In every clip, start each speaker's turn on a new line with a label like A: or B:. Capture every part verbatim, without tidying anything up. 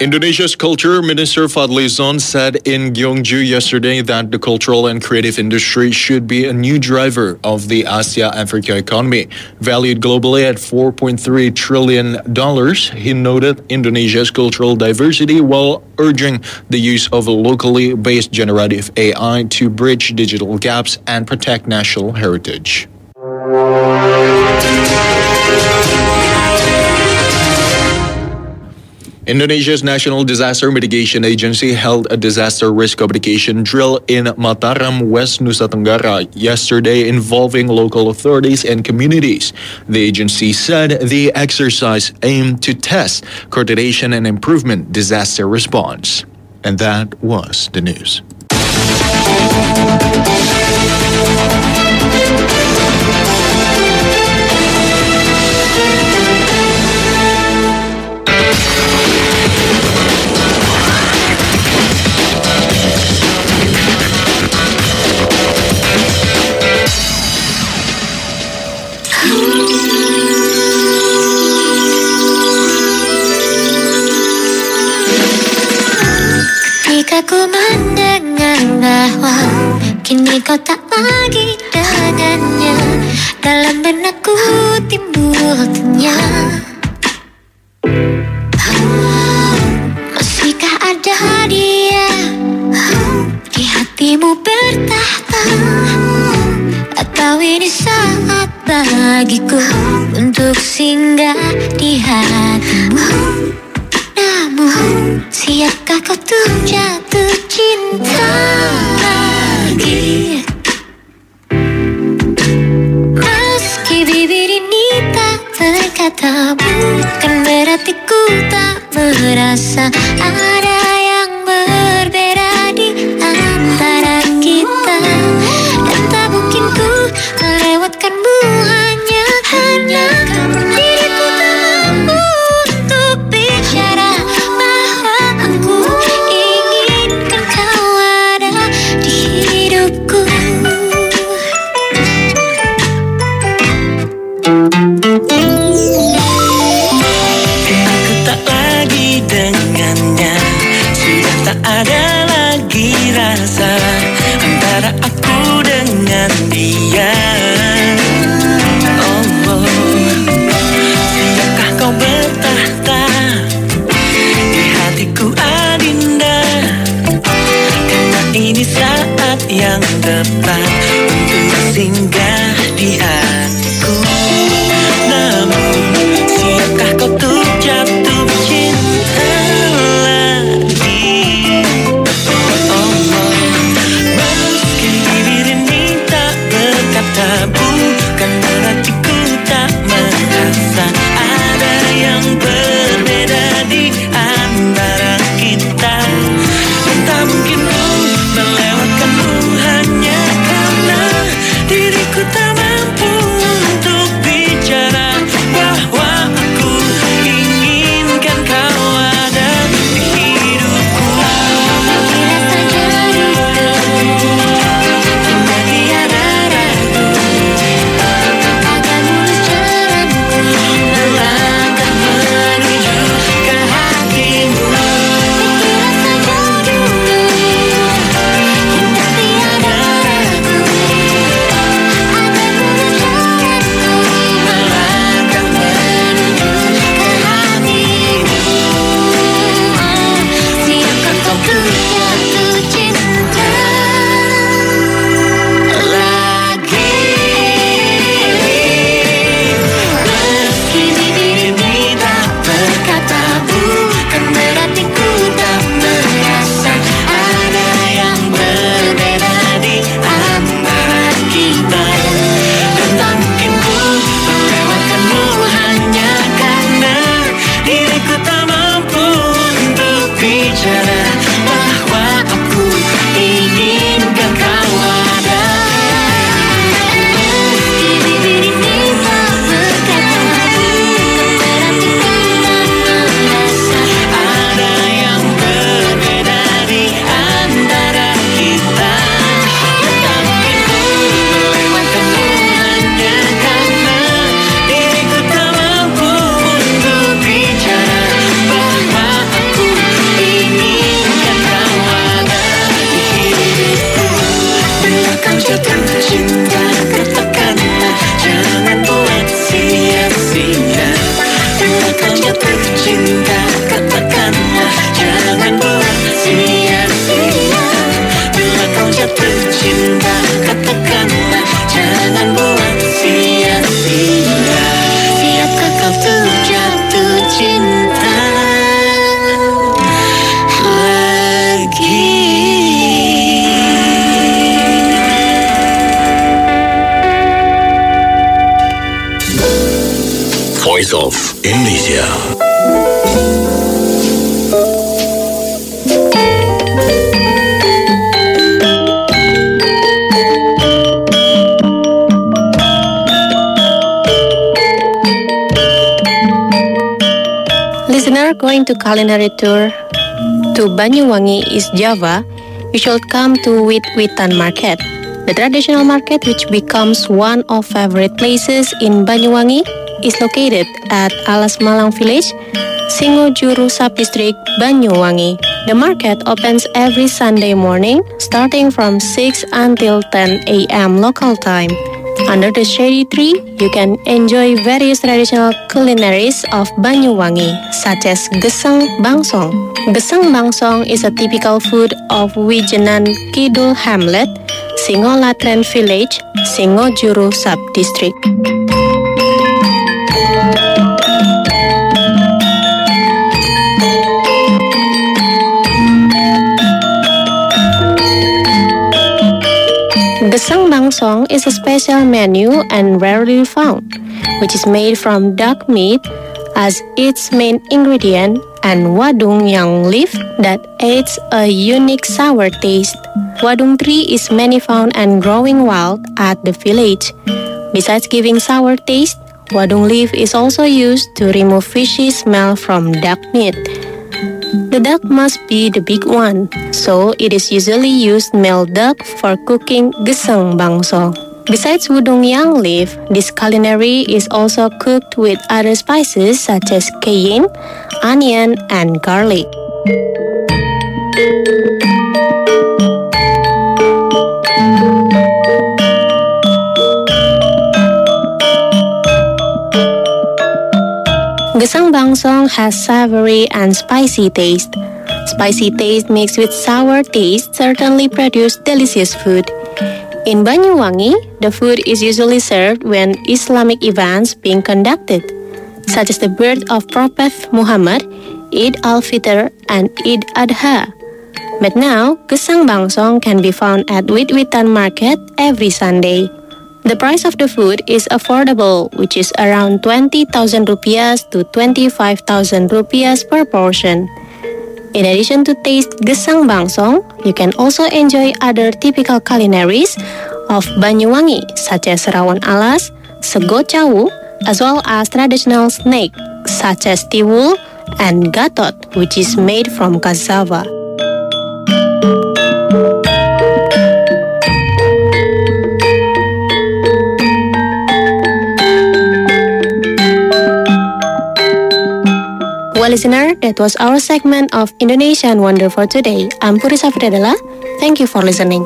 A: Indonesia's Culture Minister Fadly Zon said in Gyeongju yesterday that the cultural and creative industry should be a new driver of the Asia-Africa economy. Valued globally at four point three trillion dollars, he noted Indonesia's cultural diversity while urging the use of a locally based generative A I to bridge digital gaps and protect national heritage. Indonesia's National Disaster Mitigation Agency held a disaster risk communication drill in Mataram, West Nusa Tenggara yesterday involving local authorities and communities. The agency said the exercise aimed to test coordination and improvement disaster response. And that was the news.
B: Ketika ku mendengar bahwa kini kau tak lagi dengannya, dalam benakku timbul tanya, masihkah ada dia di hatimu bertahta, atau ini saat bagiku untuk singgah di hatimu? Namun, siapkah kau tuh jatuh cinta lagi? Meski bibir ini tak berkata, bukan berarti ku tak merasa ada yang berbeda di antara kita. Dan tak mungkin ku melewatkanmu hanya karena diriku tak mampu untuk bicara bahwa aku inginkan kau ada di hidupku.
C: Aku tak lagi dengannya, sudah tak ada lagi rasa antara aku dengan dia. Oh, oh. Siapkah kau bertahta di hatiku adinda? Karena ini saat yang tepat untuk singgah di hatiku. Namun, siapkah kau tuh jatuh cinta lagi? Oh, oh. Meski bibir ini tak berkata, bukan berarti ku tak merasa ada yang berbeda di antara kita. Dan tak mungkin ku melewatkanmu hanya karena diriku tak mampu untuk bicara bahwa aku inginkan kau ada di hidupku.
B: Bila saja itu tidak tiada ragu,
D: Voice of Indonesia.
E: Listener, going to culinary tour to Banyuwangi, East Java, you should come to Wit Witan Market. The traditional market, which becomes one of favorite places in Banyuwangi, is located at Alas Malang Village, Singojuru Subdistrict, Banyuwangi. The market opens every Sunday morning, starting from six until ten a.m. local time. Under the shady tree, you can enjoy various traditional culinaries of Banyuwangi, such as Gesang Bangsong. Gesang Bangsong is a typical food of Wijenan Kidul Hamlet, Singolatren Village, Singojuru Subdistrict. Gesang Bangsong is a special menu and rarely found, which is made from duck meat as its main ingredient and wadung yang leaf that adds a unique sour taste. Wadung tree is many found and growing wild at the village. Besides giving sour taste, wadung leaf is also used to remove fishy smell from duck meat. The duck must be the big one, so it is usually used male duck for cooking Gesang Bangsong. Besides wadung yang leaf, this culinary is also cooked with other spices such as cayenne, onion, and garlic. Gesang Bangsong has savory and spicy taste. Spicy taste mixed with sour taste certainly produce delicious food. In Banyuwangi, the food is usually served when Islamic events being conducted, such as the birth of Prophet Muhammad, Eid al-Fitr, and Eid Adha. But now, Gesang Bangsong can be found at Wit Witan Market every Sunday. The price of the food is affordable, which is around twenty thousand rupiahs to twenty-five thousand rupiahs per portion. In addition to taste Gesang Bangsong, you can also enjoy other typical culinaries of Banyuwangi, such as Rawon Alas, Sego Cawu, as well as traditional snack such as Tiwul and Gatot, which is made from cassava. Well, listener, that was our segment of Indonesian Wonder for today. I'm Puri Safridadela. Thank you for listening.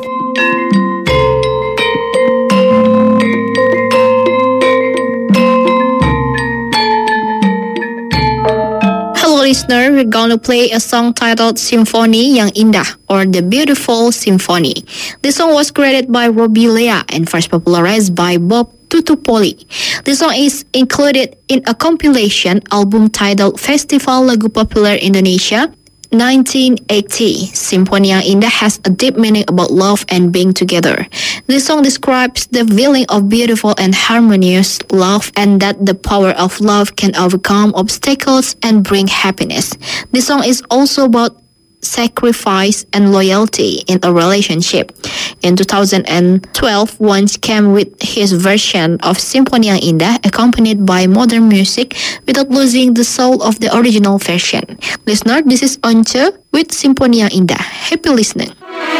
F: Hello, listener. We're gonna play a song titled Simfoni Yang Indah, or The Beautiful Symphony. This song was created by Robbie Lea and first popularized by Bob Tutupoli. The song is included in a compilation album titled Festival Lagu Populer Indonesia nineteen eighty. Simfoni Yang Indah has a deep meaning about love and being together. This song describes the feeling of beautiful and harmonious love, and that the power of love can overcome obstacles and bring happiness. This song is also about sacrifice and loyalty in a relationship. In two thousand twelve, Once came with his version of Simfoni Yang Indah, accompanied by modern music without losing the soul of the original version. Listener, this is Once with Simfoni Yang Indah. Happy listening.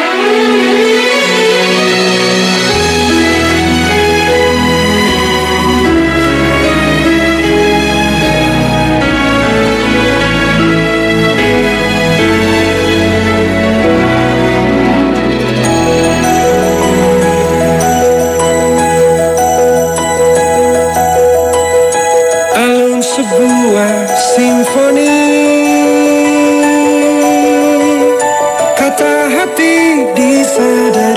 G: Sebuah simfoni, kata hati di sadar.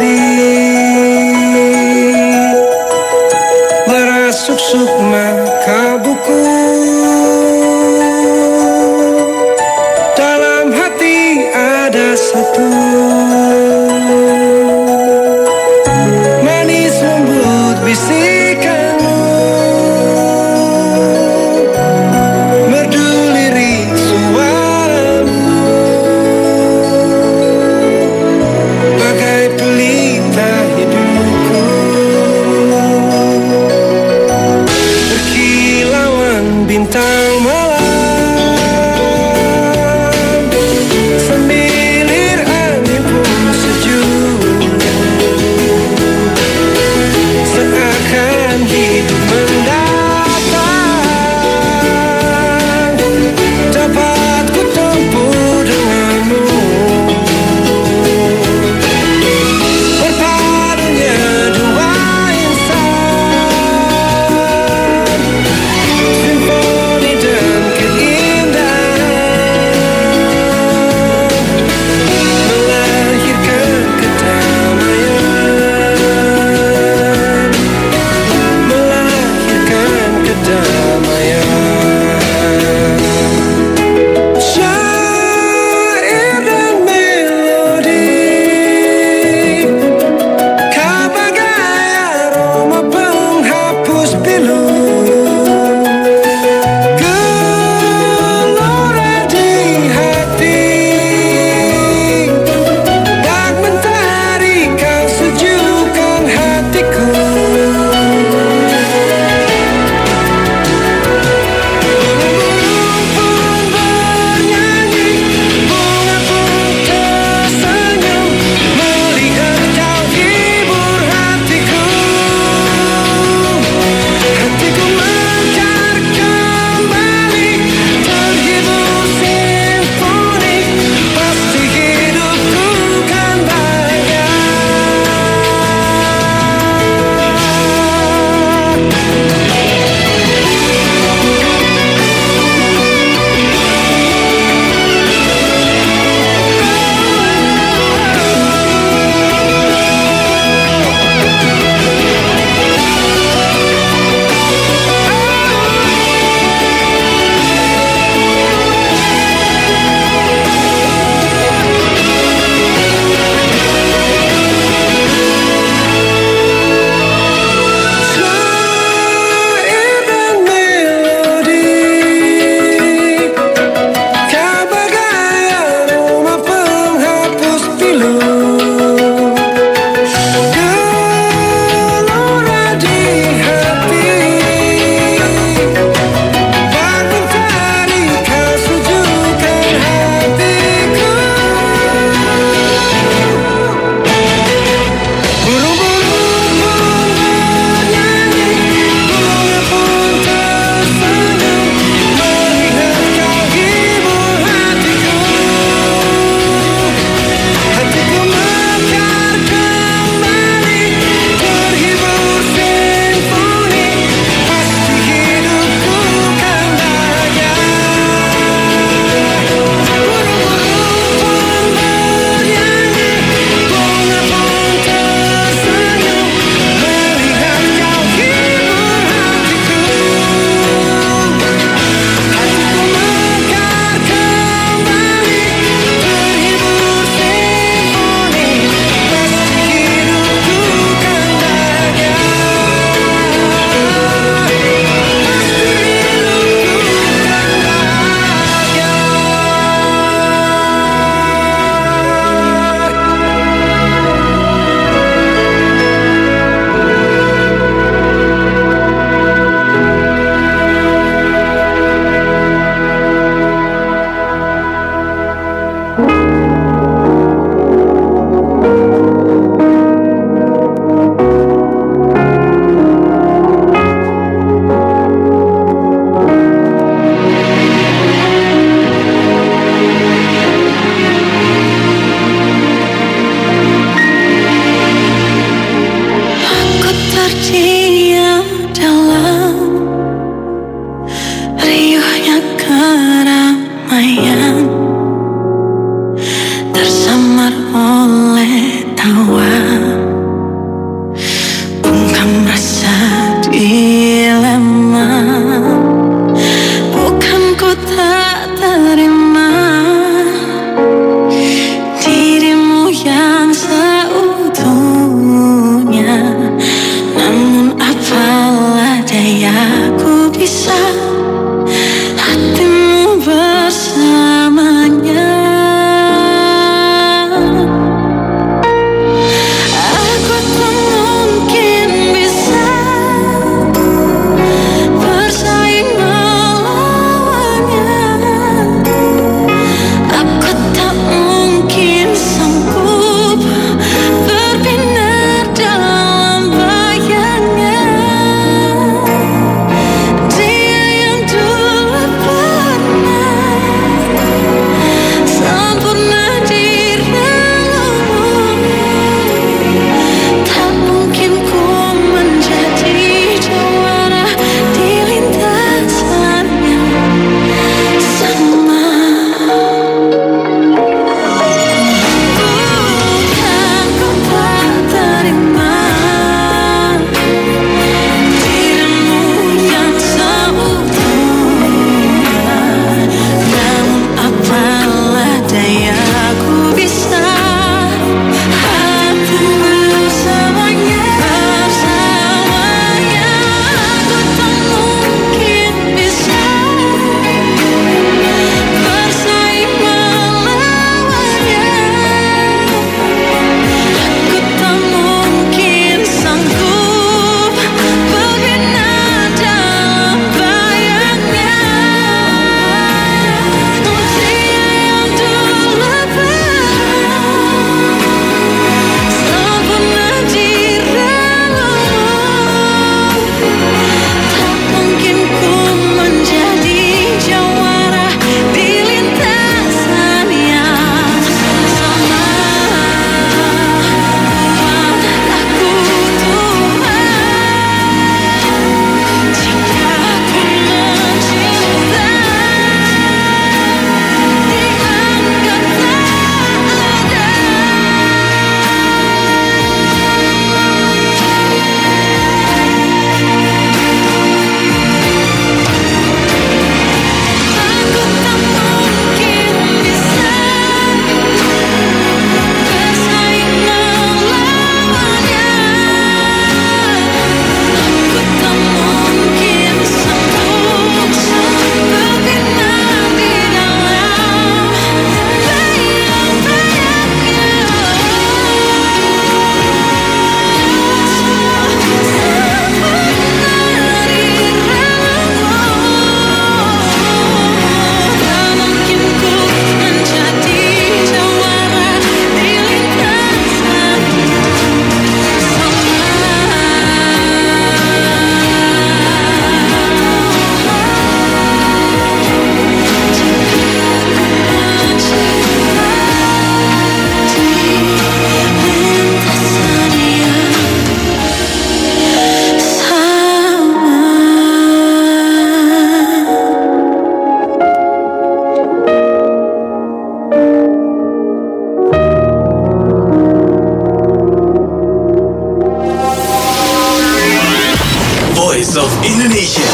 D: Voice of Indonesia.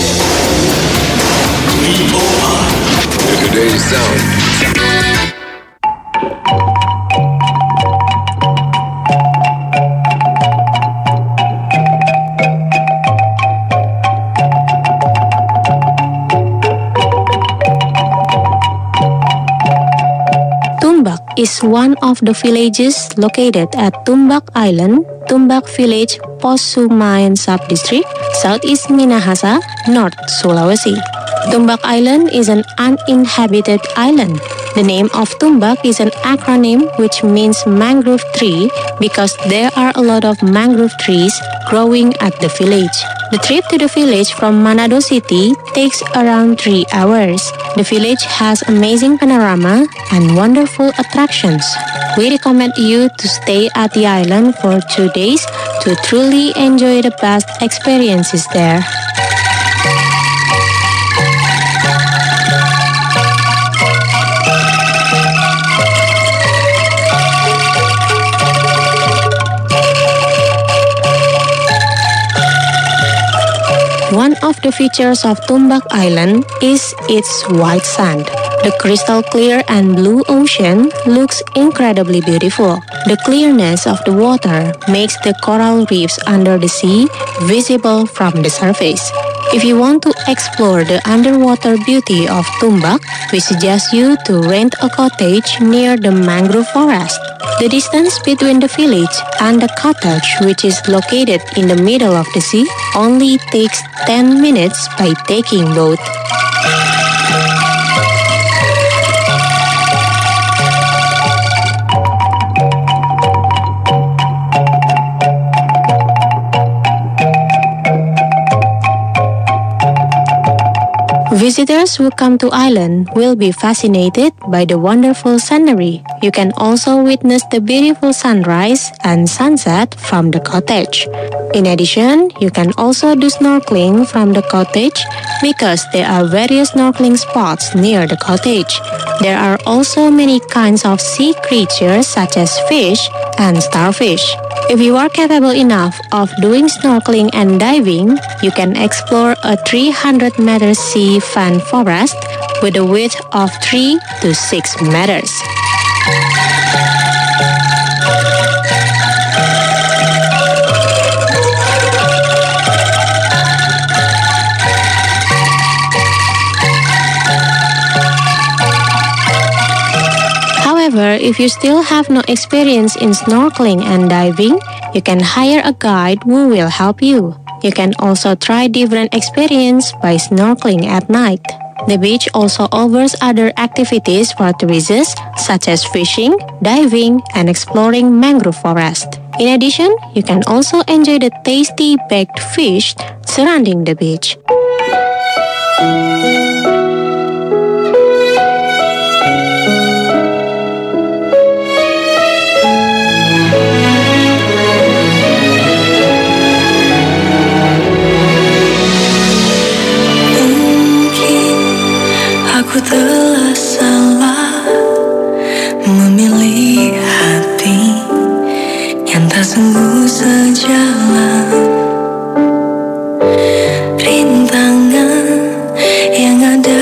D: We are today's sound.
E: Tumbak is one of the villages located at Tumbak Island, Tumbak Village, Posumayan Subdistrict, Southeast Minahasa, North Sulawesi. Tumbak Island is an uninhabited island. The name of Tumbak is an acronym which means mangrove tree because there are a lot of mangrove trees growing at the village. The trip to the village from Manado City takes around three hours. The village has amazing panorama and wonderful attractions. We recommend you to stay at the island for two days to truly enjoy the best experiences there. One of the features of Tumbak Island is its white sand. The crystal clear and blue ocean looks incredibly beautiful. The clearness of the water makes the coral reefs under the sea visible from the surface. If you want to explore the underwater beauty of Tumbak, we suggest you to rent a cottage near the mangrove forest. The distance between the village and the cottage, which is located in the middle of the sea, only takes ten minutes by taking boat. Visitors who come to island will be fascinated by the wonderful scenery. You can also witness the beautiful sunrise and sunset from the cottage. In addition, you can also do snorkeling from the cottage because there are various snorkeling spots near the cottage. There are also many kinds of sea creatures such as fish and starfish. If you are capable enough of doing snorkeling and diving, you can explore a three hundred meter sea fan forest with a width of three to six meters. However, if you still have no experience in snorkeling and diving, you can hire a guide who will help you. You can also try different experience by snorkeling at night. The beach also offers other activities for tourists such as fishing, diving, and exploring mangrove forest. In addition, you can also enjoy the tasty baked fish surrounding the beach.
C: Aku telah salah memilih hati yang tak sungguh sejalan. Rintangan yang ada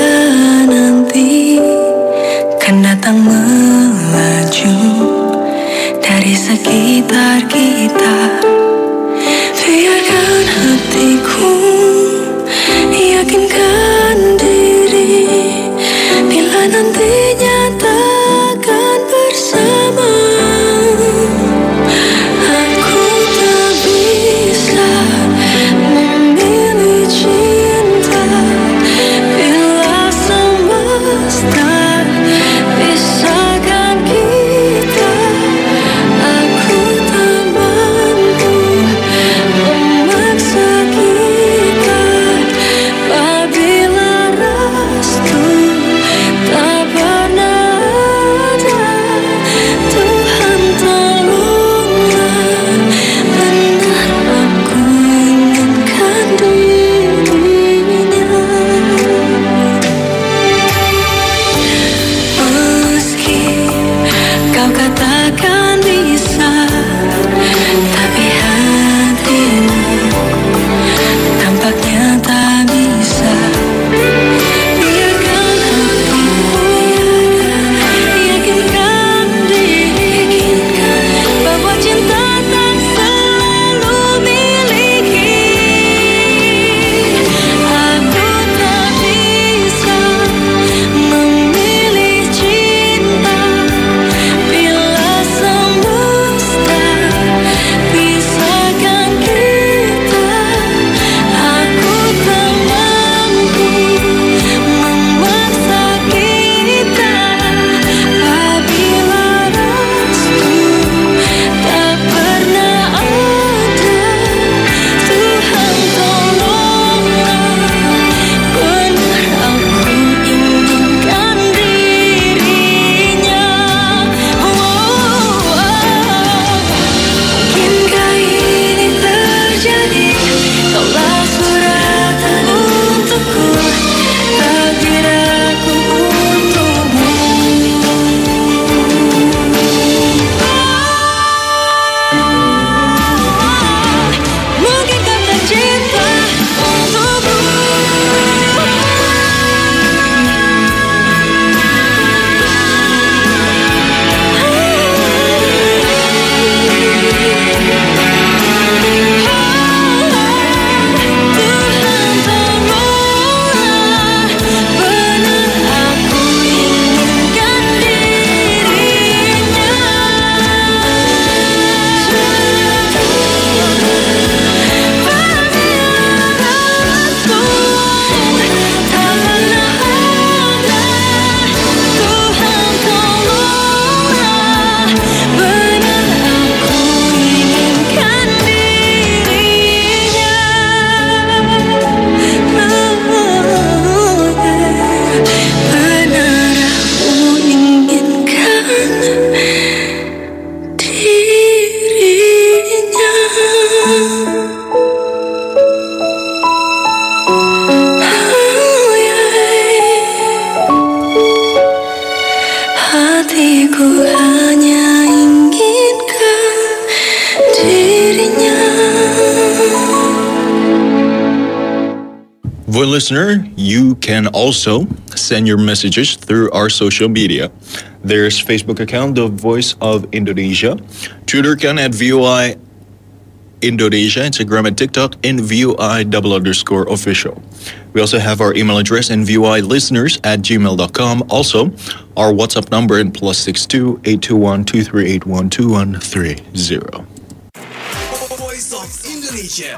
A: For listener, you can also send your messages through our social media. There's Facebook account, The Voice of Indonesia, Twitter account at V O I Indonesia, Instagram and TikTok in V O I double underscore official. We also have our email address in V O I listeners at gmail dot com. Also, our WhatsApp number in plus six two eight two one two three eight one two one three zero.
D: Voice of Indonesia.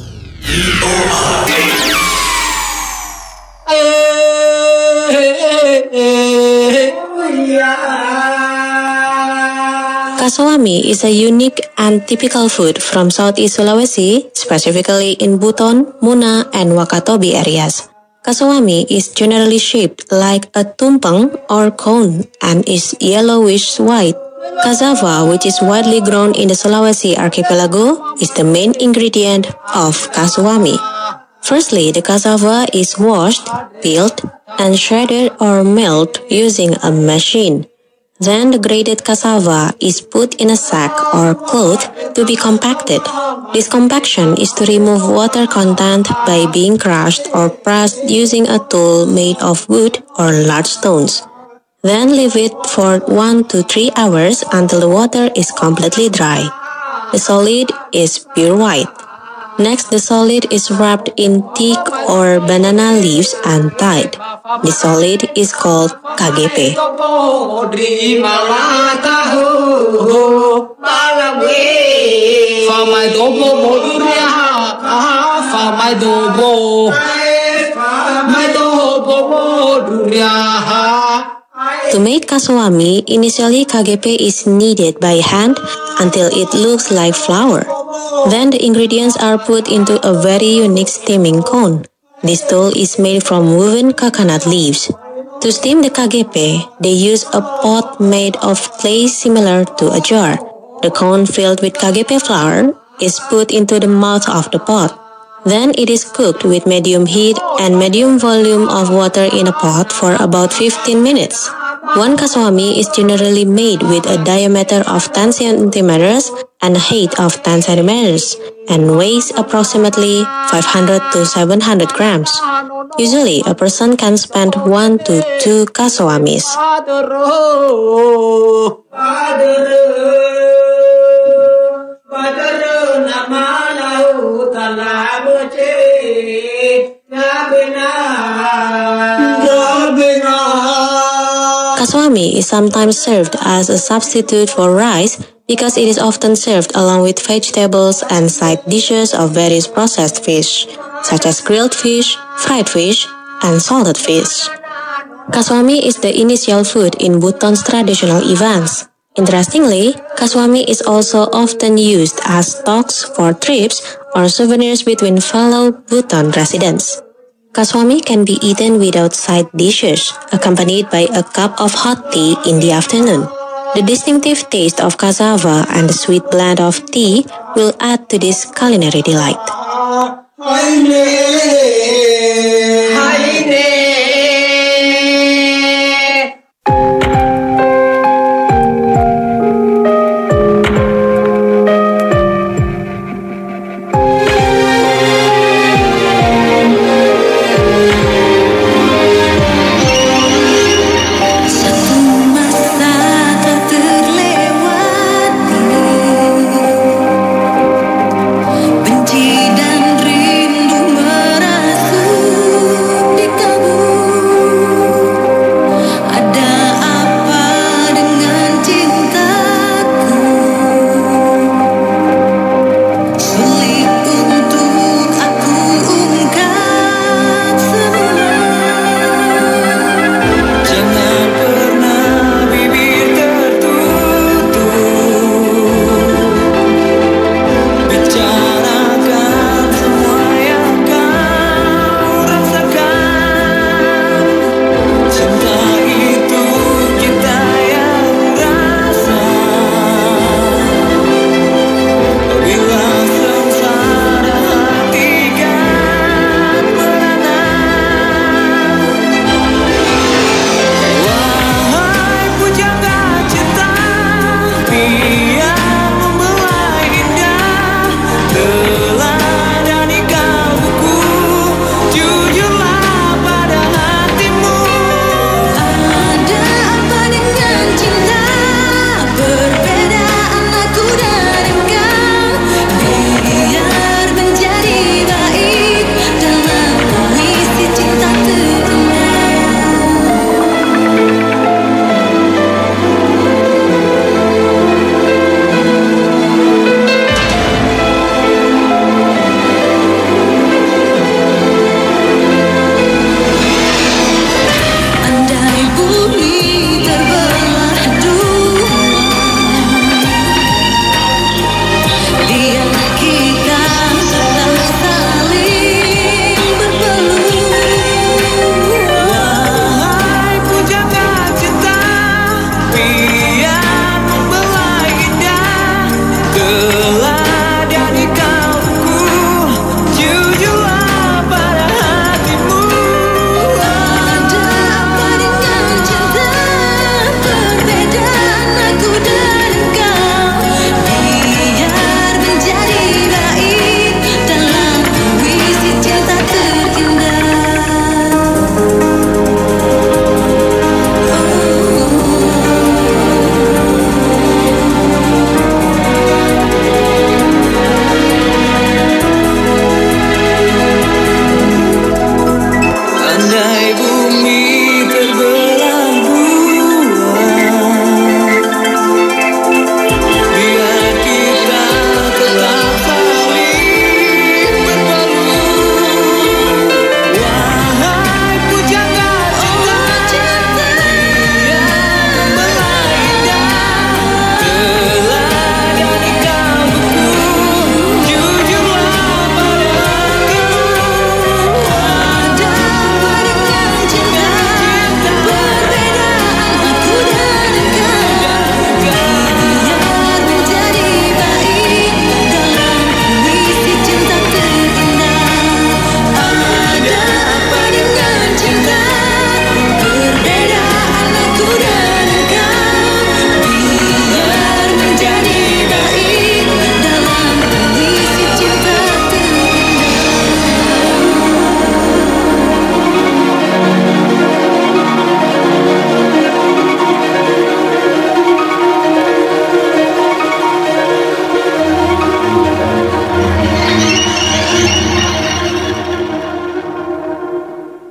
E: Kasawami is a unique and typical food from Southeast Sulawesi, specifically in Buton, Muna, and Wakatobi areas. Kasawami is generally shaped like a tumpeng or cone and is yellowish-white. Cassava, which is widely grown in the Sulawesi archipelago, is the main ingredient of kasawami. Firstly, the cassava is washed, peeled, and shredded or milled using a machine. Then the grated cassava is put in a sack or cloth to be compacted. This compaction is to remove water content by being crushed or pressed using a tool made of wood or large stones. Then leave it for one to three hours until the water is completely dry. The solid is pure white. Next, the solid is wrapped in teak or banana leaves and tied. The solid is called K G P. To make kasawami, initially K G P is kneaded by hand until it looks like flour. Then the ingredients are put into a very unique steaming cone. This tool is made from woven coconut leaves. To steam the K G P, they use a pot made of clay similar to a jar. The cone filled with K G P flour is put into the mouth of the pot. Then it is cooked with medium heat and medium volume of water in a pot for about fifteen minutes. One kasawami is generally made with a diameter of ten centimeters and a height of ten centimeters and weighs approximately five hundred to seven hundred grams. Usually, a person can spend one to two kasawamis. Kasawami is sometimes served as a substitute for rice because it is often served along with vegetables and side dishes of various processed fish, such as grilled fish, fried fish, and salted fish. Kasawami is the initial food in Buton's traditional events. Interestingly, kasawami is also often used as stocks for trips or souvenirs between fellow Buton residents. Kasawami can be eaten without side dishes, accompanied by a cup of hot tea in the afternoon. The distinctive taste of cassava and the sweet blend of tea will add to this culinary delight.
C: Benci dan rindu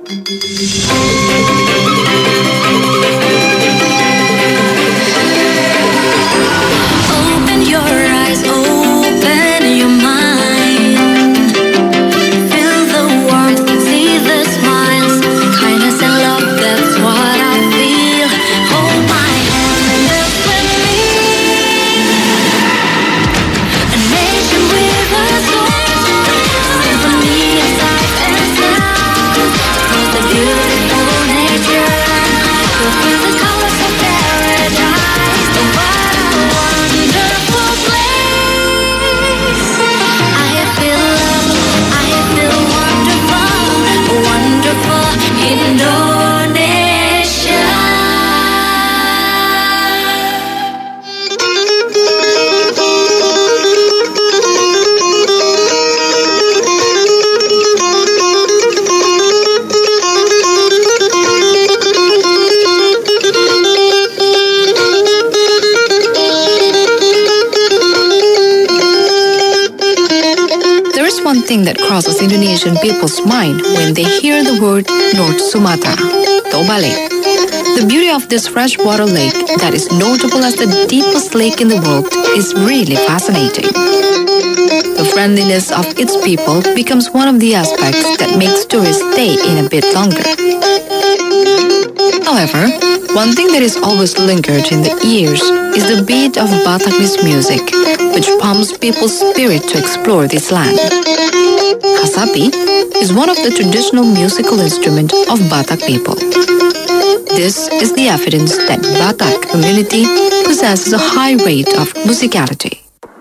C: Open your eyes, open your mind. Feel the warmth, see the smiles. Kindness and love, that's what I feel. Hold my hand and look with me. A nation with a soul. Symphony of sight and sound. Across the beautiful nature. You'll feel the colors of paradise. Oh, what a wonderful place. I feel love, I feel wonderful, wonderful Indonesia.
H: There is one thing that crosses Indonesian people's mind when they hear the word North Sumatra, Tobale. The beauty of this freshwater lake that is notable as the deepest lake in the world is really fascinating. The friendliness of its people becomes one of the aspects that makes tourists stay in a bit longer. However, one thing that is always lingered in the ears is the beat of Bataknese music, which pumps people's spirit to explore this land. Hasapi is one of the traditional musical instruments of Batak people. This is the evidence that Batak community possesses a high rate of musicality.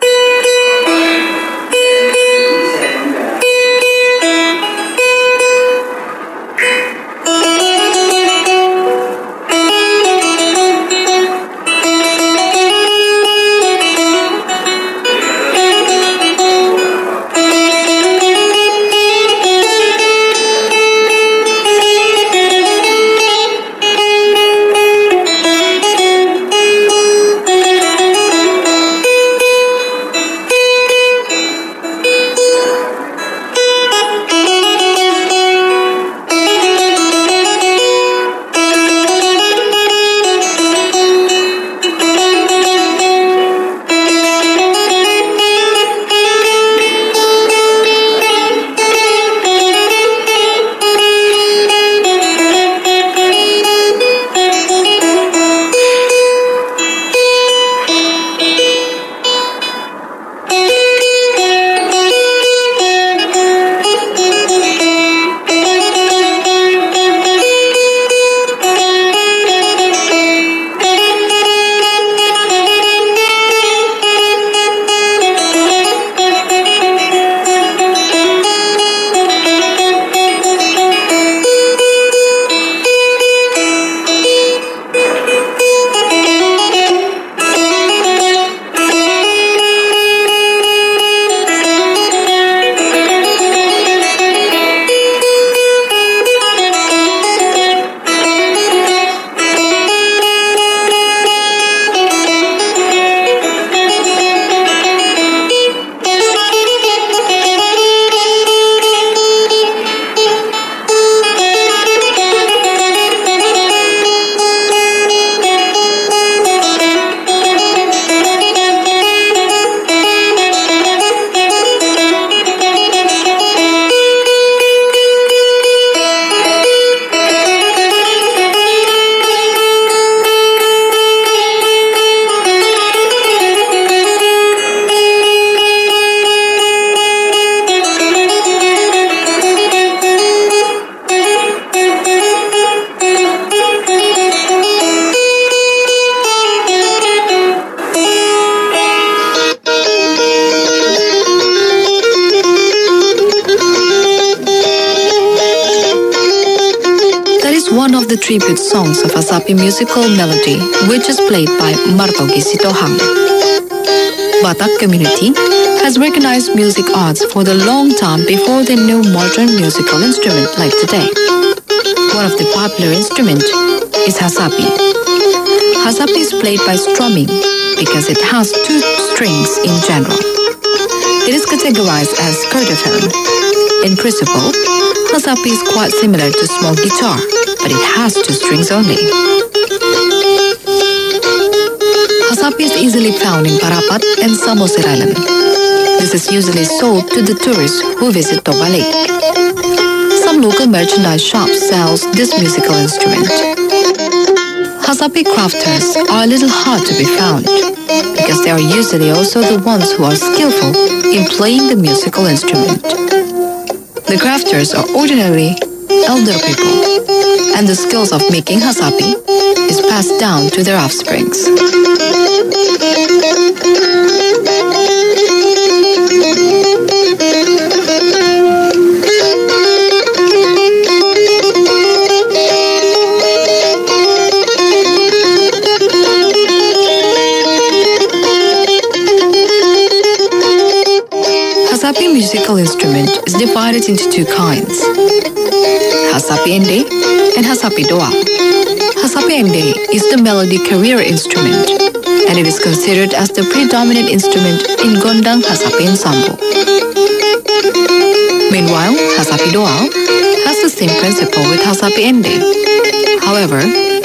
H: one of the tribute songs of Hasapi musical melody, which is played by Martogi Sitohang. Batak community has recognized music arts for the long time before they knew modern musical instrument like today. One of the popular instruments is Hasapi. Hasapi is played by strumming because it has two strings in general. It is categorized as Kurdaphone. In principle, Hasapi is quite similar to small guitar, but it has two strings only. Hasapi is easily found in Parapat and Samosir Island. This is usually sold to the tourists who visit Toba Lake. Some local merchandise shops sells this musical instrument. Hasapi crafters are a little hard to be found because they are usually also the ones who are skillful in playing the musical instrument. The crafters are ordinarily elder people, and the skills of making hasapi is passed down to their offsprings. Hasapi musical instrument is divided into two kinds, Hasapi Ende and Hasapi Doa. Hasapi Ende is the melody carrier instrument, and it is considered as the predominant instrument in Gondang Hasapi ensemble. Meanwhile, Hasapi Doa has the same principle with Hasapi Ende. However,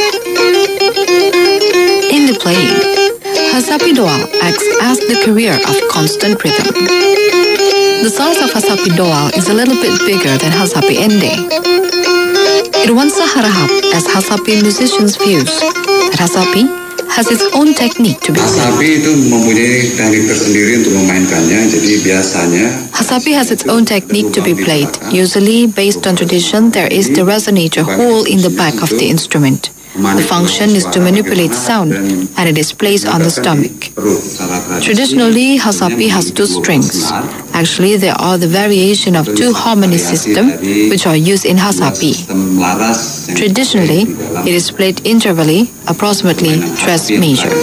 H: in the playing, Hasapi Doa acts as the carrier of constant rhythm. The size of Hasapi Doa is a little bit bigger than Hasapi Ende. It once harahap as Hasapi musicians' views that Hasapi has its own technique to be played.
I: Hasapi itu mempunyai teknik tersendiri untuk memainkannya. Jadi biasanya
H: Hasapi has its own technique to be played. Usually, based on tradition, there is the resonator hole in the back of the instrument. The function is to manipulate sound, and it is placed on the stomach. Traditionally, Hasapi has two strings. Actually, there are the variation of two harmony system which are used in Hasapi. Traditionally, it is played intervally, approximately tres measure.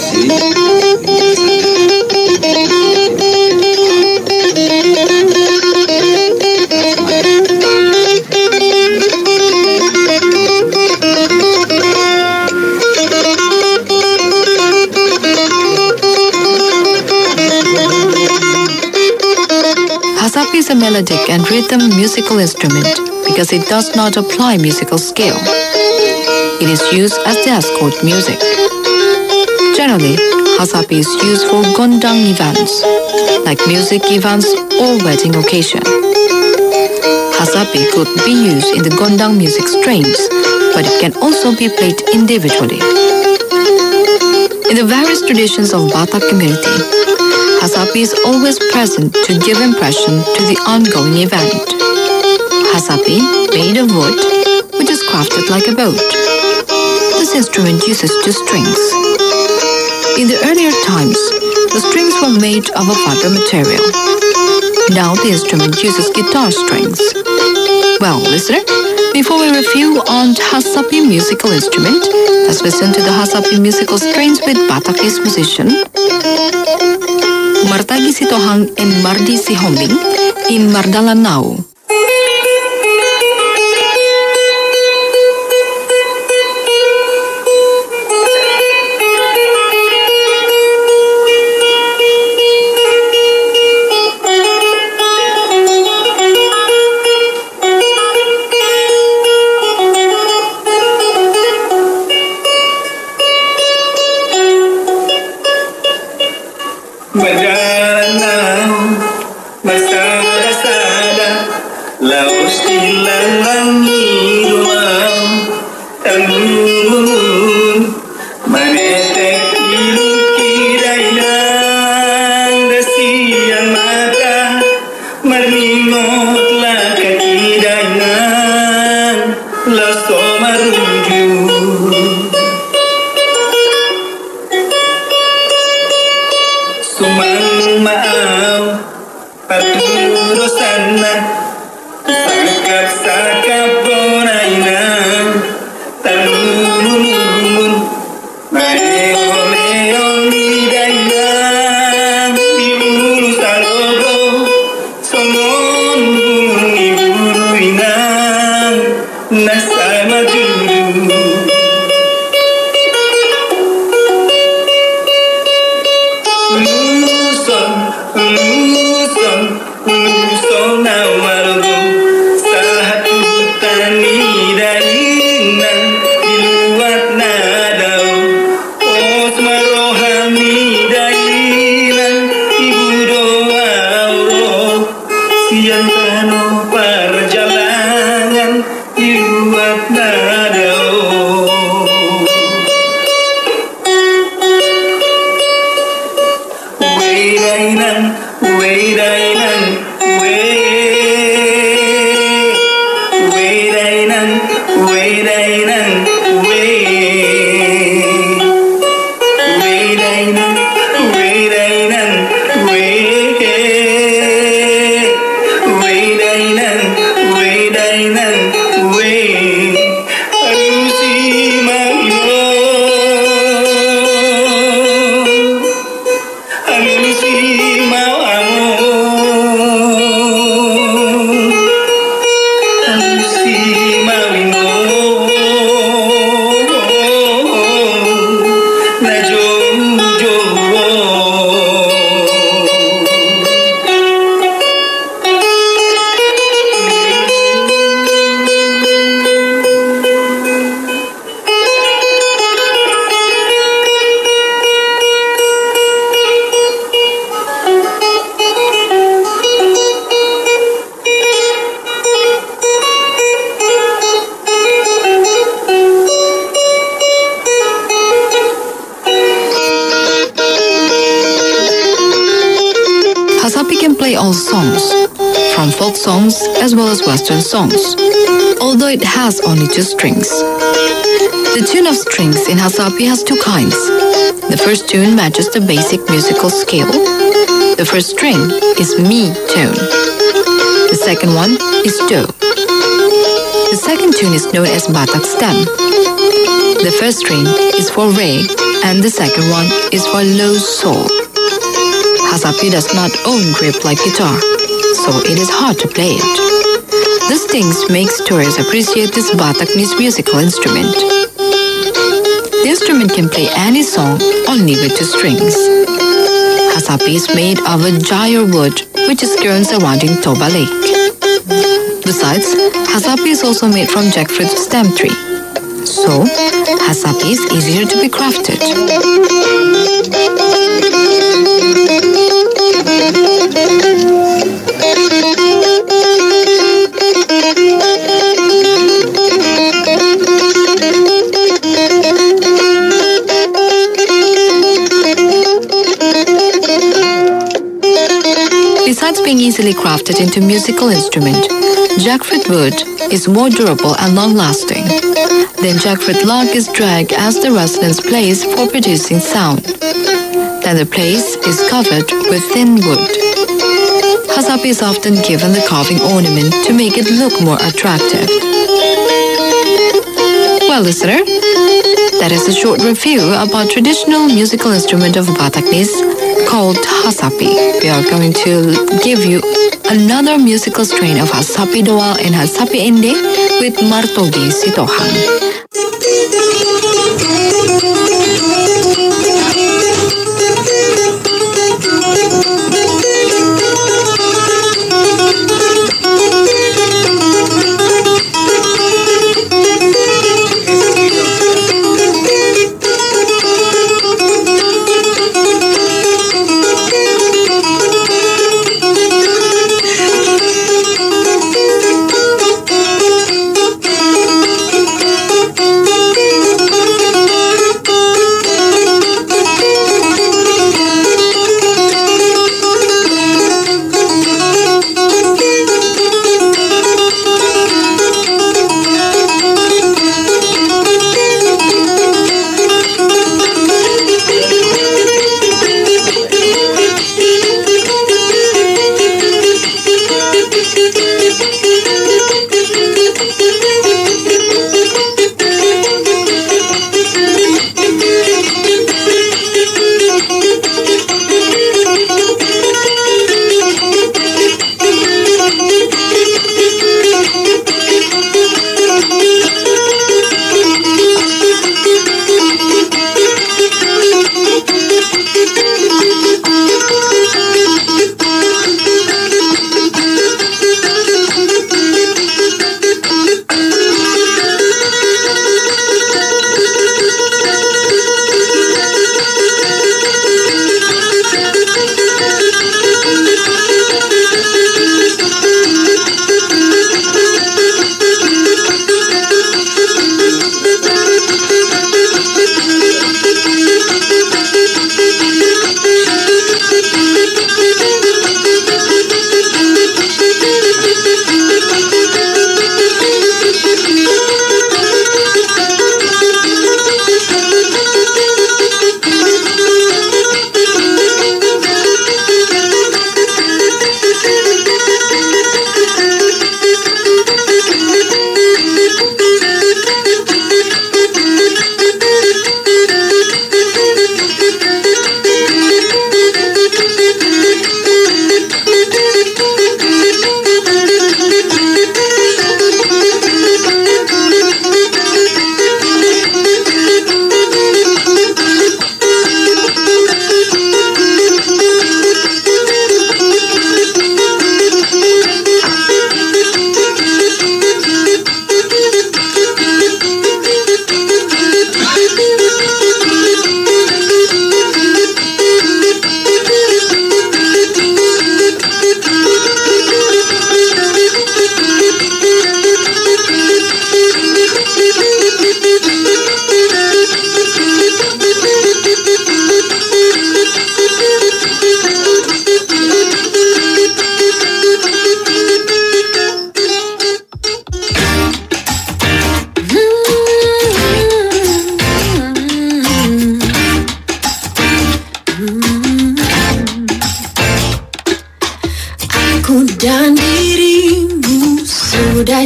H: Hasapi is a melodic and rhythm musical instrument because it does not apply musical scale. It is used as the escort music. Generally, Hasapi is used for gondang events, like music events or wedding occasion. Hasapi could be used in the gondang music strains, but it can also be played individually. In the various traditions of Batak community, Hasapi is always present to give impression to the ongoing event. Hasapi, made of wood, which is crafted like a boat. This instrument uses two strings. In the earlier times, the strings were made of a fiber material. Now the instrument uses guitar strings. Well, listener, before we review on Hasapi musical instrument, let's listen to the Hasapi musical strains with Batakese musician Martagi Sitohang and Mardi Sihombing in Mardalanau.
J: Uluson, uluson na wargo sa hati
H: Hasapi can play all songs, from folk songs as well as Western songs, although it has only two strings. The tune of strings in Hasapi has two kinds. The first tune matches the basic musical scale. The first string is Mi tone. The second one is Do. The second tune is known as Batak stem. The first string is for Re and the second one is for Low Sol. Hasapi does not own grip like guitar, so it is hard to play it. These things makes tourists appreciate this Bataknese musical instrument. The instrument can play any song only with two strings. Hasapi is made of a jayur wood which is grown surrounding Toba Lake. Besides, Hasapi is also made from jackfruit stem tree. So, Hasapi is easier to be crafted. Besides being easily crafted into musical instrument, jackfruit wood is more durable and long-lasting. Then jackfruit log is dragged as the residence plays for producing sound. Then the place is covered with thin wood. Hasapi is often given the carving ornament to make it look more attractive. Well, listener, that is a short review about traditional musical instrument of Bataknese called Hasapi. We are going to give you another musical strain of Hasapi Doal and Hasapi Ende with Martogi Sitohang.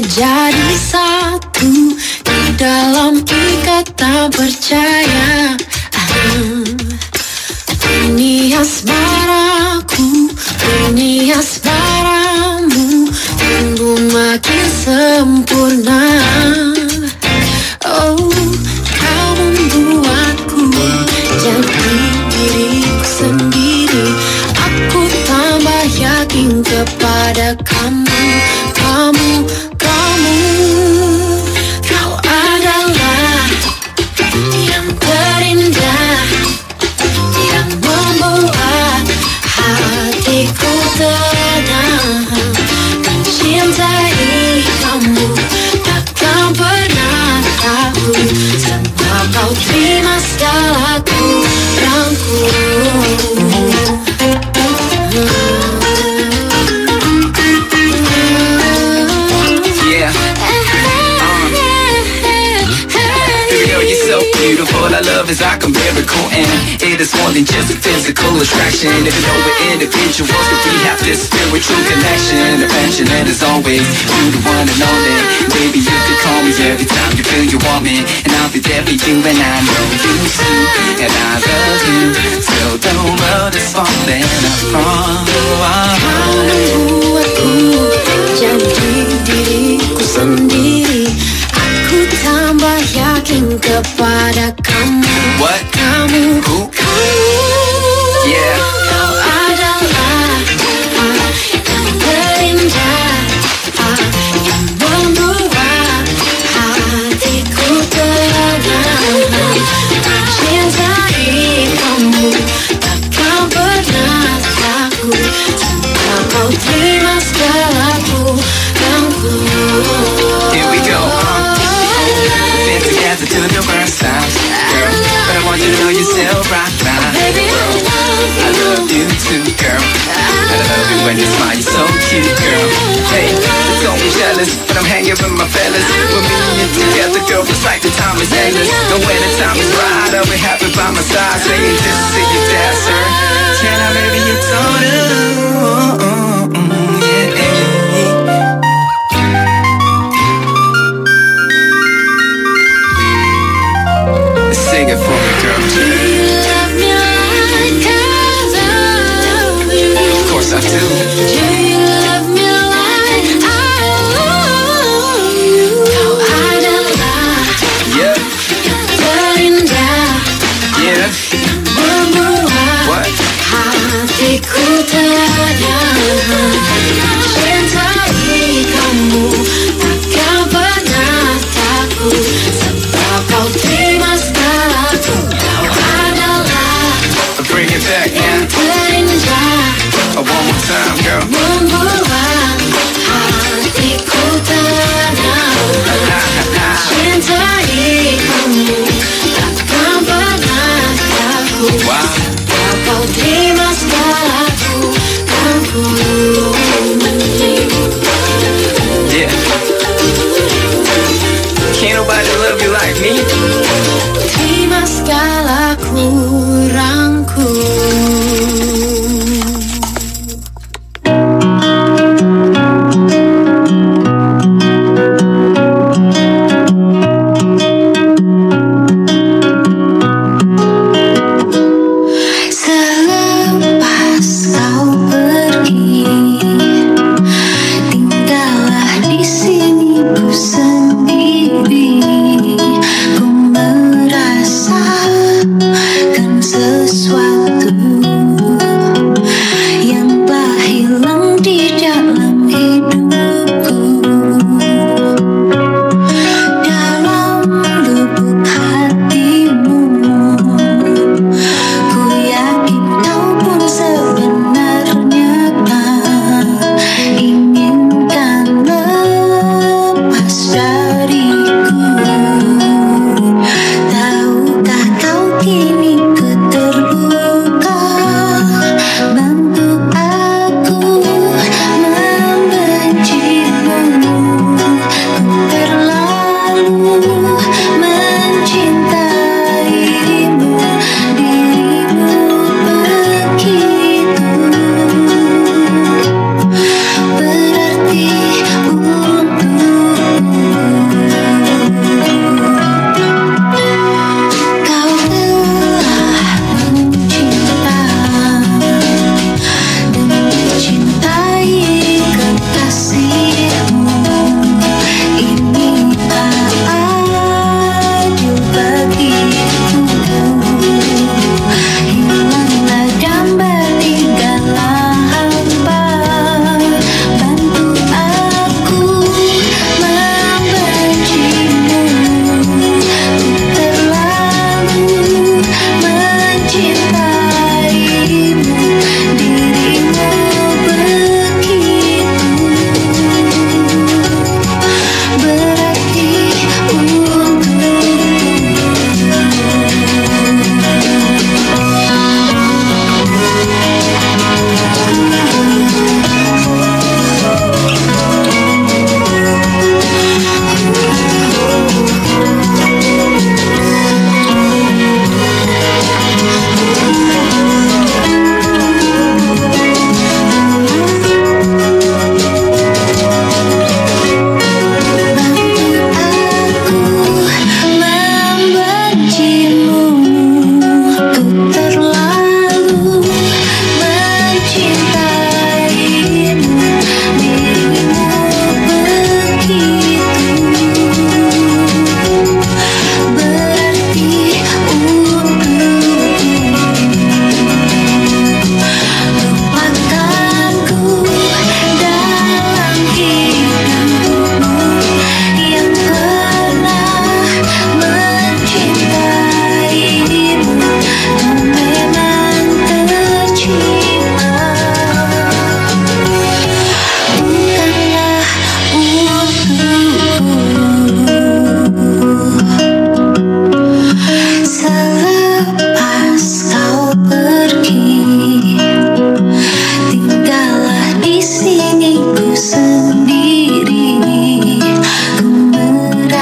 C: jadi satu di dalam ikatan percaya. Ini asmaraku, ini asmaramu, tumbuh makin sempurna. Oh, kau membuatku jadi diriku sendiri. Aku tambah yakin kepada kamu, kamu, kamu. Kau adalah yang terindah, yang membuat hatiku tenang. Mencintai kamu takkan pernah tahu, sebab kau terima segala kurangku.
J: Beautiful, our love is like a miracle, and it is more than just a physical attraction. Even though we're individuals, but we have this spiritual connection. Affectionate as always, you're the one and only. Baby, you can call me every time you feel you want me, and I'll be there for you, and I know you too, and I love you till the world is falling apart.
C: Kau membuatku jadi diriku sendiri. Aku tambah yakin kepada kamu.
J: What?
C: Kamu,
J: Who?
C: kamu.
J: Yeah.
C: Kau adalah ah, yang terindah, ah, yang membuat hatiku tenang. Mencintai kamu takkan pernah takut, sebab kau terima segala kurangku.
J: Here we go. Been together to the first time, girl, but I want you to know you still rock now.
C: Baby, I love
J: I love you too, girl, and I love you when you smile, you're so cute, girl. Hey, don't be jealous, but I'm hanging with my fellas. We're meeting together, girl, it's like the time is endless. And when the time is right, I'll be happy by my side, saying this to your dad, sir. Can I maybe you told her? Oh, oh, oh, yeah, yeah. Sing it for me, girl.
C: Do you love me like I love you?
J: Of course I do.
C: Do you love me like I love you? Kau adalah
J: Yeah,
C: yang terindah,
J: yeah.
C: yang membuat
J: What?
C: hatiku tenang. Mencintai kamu takkan pernah takut, sebab kau terima segala. Kau adalah
J: Bring it back,
C: yang
J: man.
C: terindah,
J: Oh, one more time, girl.
C: membuat hatiku tenang. Mencintai kamu takkan pernah takut,
J: Wow.
C: sebab kau terima segala kurangku.
J: Yeah. Can't nobody love you like me.
C: Terima segala kurangku.